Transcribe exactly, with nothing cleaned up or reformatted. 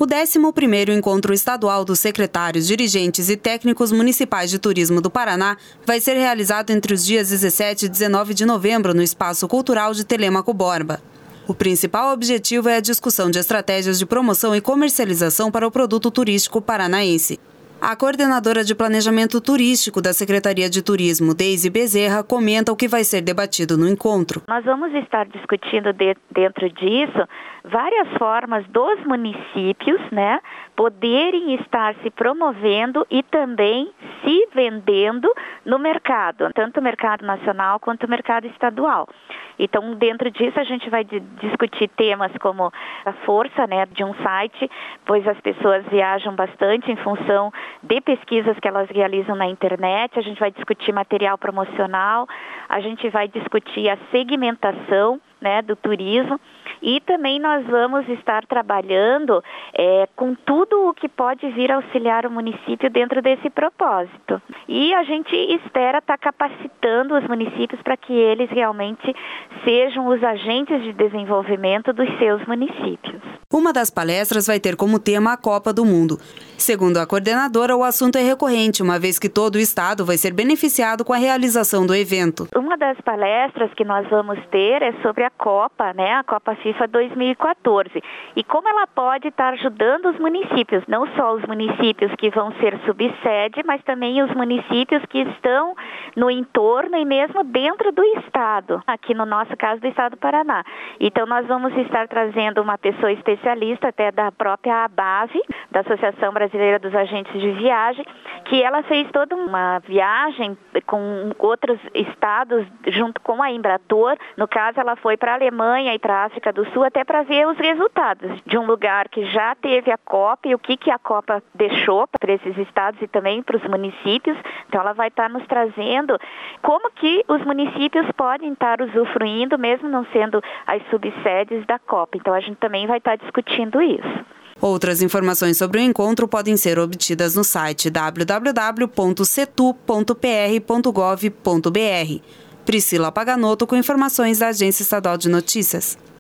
O décimo primeiro Encontro Estadual dos Secretários, Dirigentes e Técnicos Municipais de Turismo do Paraná vai ser realizado entre os dias dezessete e dezenove de novembro no Espaço Cultural de Telêmaco Borba. O principal objetivo é a discussão de estratégias de promoção e comercialização para o produto turístico paranaense. A coordenadora de Planejamento Turístico da Secretaria de Turismo, Deise Bezerra, comenta o que vai ser debatido no encontro. Nós vamos estar discutindo de, dentro disso várias formas dos municípios, né, poderem estar se promovendo e também se vendendo no mercado, tanto o mercado nacional quanto o mercado estadual. Então, dentro disso, a gente vai discutir temas como a força, né, de um site, pois as pessoas viajam bastante em função de pesquisas que elas realizam na internet. A gente vai discutir material promocional, a gente vai discutir a segmentação, né, do turismo, e também nós vamos estar trabalhando é, com tudo o que pode vir auxiliar o município dentro desse propósito. E a gente espera estar capacitando os municípios para que eles realmente sejam os agentes de desenvolvimento dos seus municípios. Uma das palestras vai ter como tema a Copa do Mundo. Segundo a coordenadora, o assunto é recorrente, uma vez que todo o estado vai ser beneficiado com a realização do evento. Uma das palestras que nós vamos ter é sobre a Copa, né, a Copa FIFA dois mil e quatorze, e como ela pode estar ajudando os municípios, não só os municípios que vão ser subsede, mas também os municípios que estão no entorno e mesmo dentro do estado, aqui no nosso caso do estado do Paraná. Então nós vamos estar trazendo uma pessoa especialista até da própria ABAVE, da Associação Brasileira dos Agentes de Viagem, que ela fez toda uma viagem com outros estados junto com a Embratur. No caso, ela foi para a Alemanha e para a África do Sul até para ver os resultados de um lugar que já teve a Copa e o que, que a Copa deixou para esses estados e também para os municípios. Então ela vai estar nos trazendo como que os municípios podem estar usufruindo, mesmo não sendo as subsedes da Copa. Então a gente também vai estar discutindo isso. Outras informações sobre o encontro podem ser obtidas no site w w w ponto setu ponto p r ponto gov ponto b r. Priscila Paganotto com informações da Agência Estadual de Notícias.